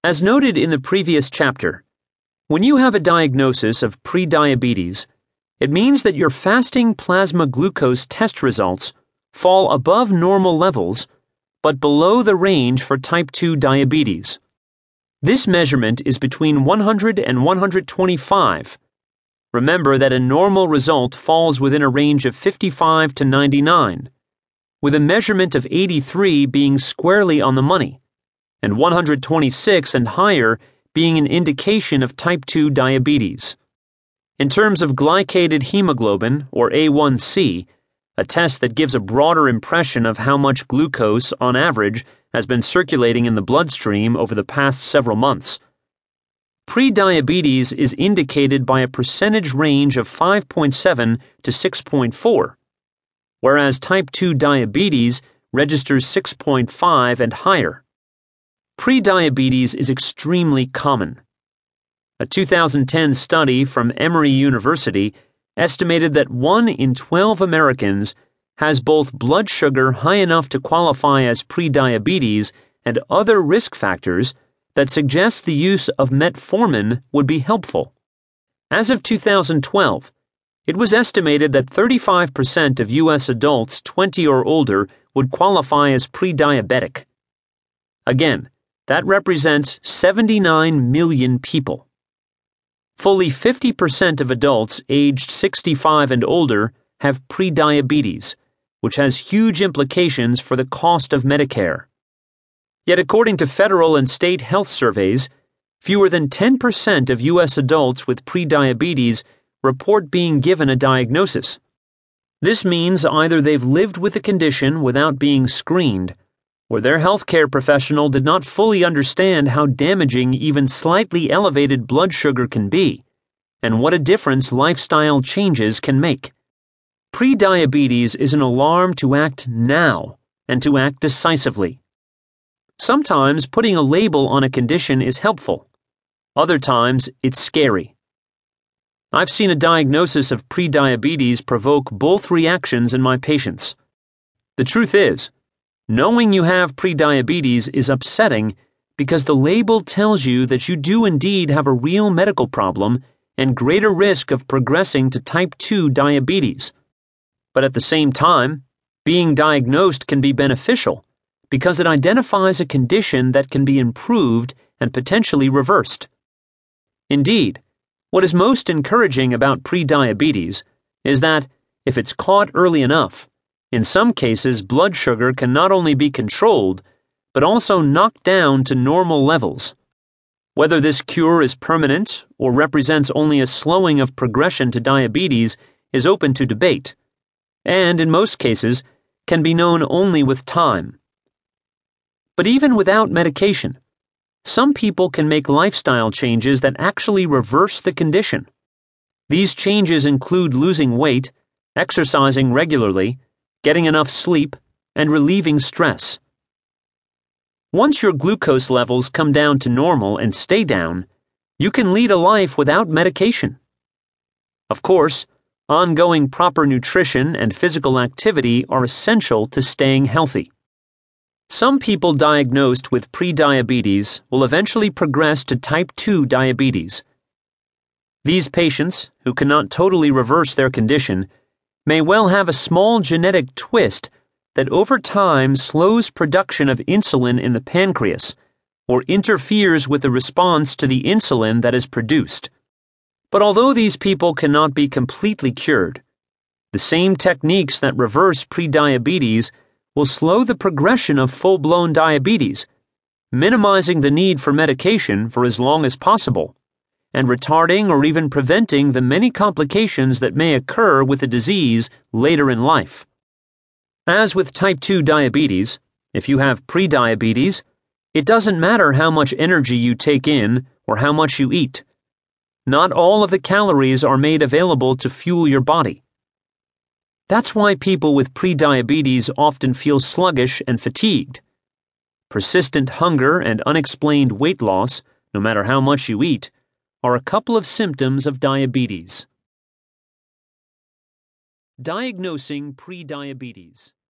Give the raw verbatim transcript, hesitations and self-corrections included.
As noted in the previous chapter, when you have a diagnosis of prediabetes, it means that your fasting plasma glucose test results fall above normal levels but below the range for type two diabetes. This measurement is between one hundred and one hundred twenty-five. Remember that a normal result falls within a range of fifty-five to ninety-nine, with a measurement of eighty-three being squarely on the money, and one hundred twenty-six and higher being an indication of type two diabetes. In terms of glycated hemoglobin, or A one C, a test that gives a broader impression of how much glucose, on average, has been circulating in the bloodstream over the past several months, prediabetes is indicated by a percentage range of five point seven to six point four, whereas type two diabetes registers six point five and higher. Prediabetes is extremely common. A two thousand ten study from Emory University estimated that one in twelve Americans has both blood sugar high enough to qualify as prediabetes and other risk factors that suggest the use of metformin would be helpful. As of two thousand twelve, it was estimated that thirty-five percent of U S adults twenty or older would qualify as prediabetic. Again, that represents seventy-nine million people. Fully fifty percent of adults aged sixty-five and older have prediabetes, which has huge implications for the cost of Medicare. Yet according to federal and state health surveys, fewer than ten percent of U S adults with prediabetes report being given a diagnosis. This means either they've lived with the condition without being screened, or their healthcare professional did not fully understand how damaging even slightly elevated blood sugar can be, and what a difference lifestyle changes can make. Prediabetes is an alarm to act now and to act decisively. Sometimes putting a label on a condition is helpful. Other times, it's scary. I've seen a diagnosis of prediabetes provoke both reactions in my patients. The truth is, knowing you have prediabetes is upsetting because the label tells you that you do indeed have a real medical problem and greater risk of progressing to type two diabetes. But at the same time, being diagnosed can be beneficial because it identifies a condition that can be improved and potentially reversed. Indeed, what is most encouraging about prediabetes is that, if it's caught early enough, in some cases blood sugar can not only be controlled, but also knocked down to normal levels. Whether this cure is permanent or represents only a slowing of progression to diabetes is open to debate, and in most cases can be known only with time. But even without medication, some people can make lifestyle changes that actually reverse the condition. These changes include losing weight, exercising regularly, getting enough sleep, and relieving stress. Once your glucose levels come down to normal and stay down, you can lead a life without medication. Of course, ongoing proper nutrition and physical activity are essential to staying healthy. Some people diagnosed with prediabetes will eventually progress to type two diabetes. These patients, who cannot totally reverse their condition, may well have a small genetic twist that over time slows production of insulin in the pancreas or interferes with the response to the insulin that is produced. But although these people cannot be completely cured, the same techniques that reverse prediabetes will slow the progression of full-blown diabetes, minimizing the need for medication for as long as possible, and retarding or even preventing the many complications that may occur with the disease later in life. As with type two diabetes, if you have prediabetes, it doesn't matter how much energy you take in or how much you eat. Not all of the calories are made available to fuel your body. That's why people with prediabetes often feel sluggish and fatigued. Persistent hunger and unexplained weight loss, no matter how much you eat, are a couple of symptoms of diabetes. Diagnosing prediabetes.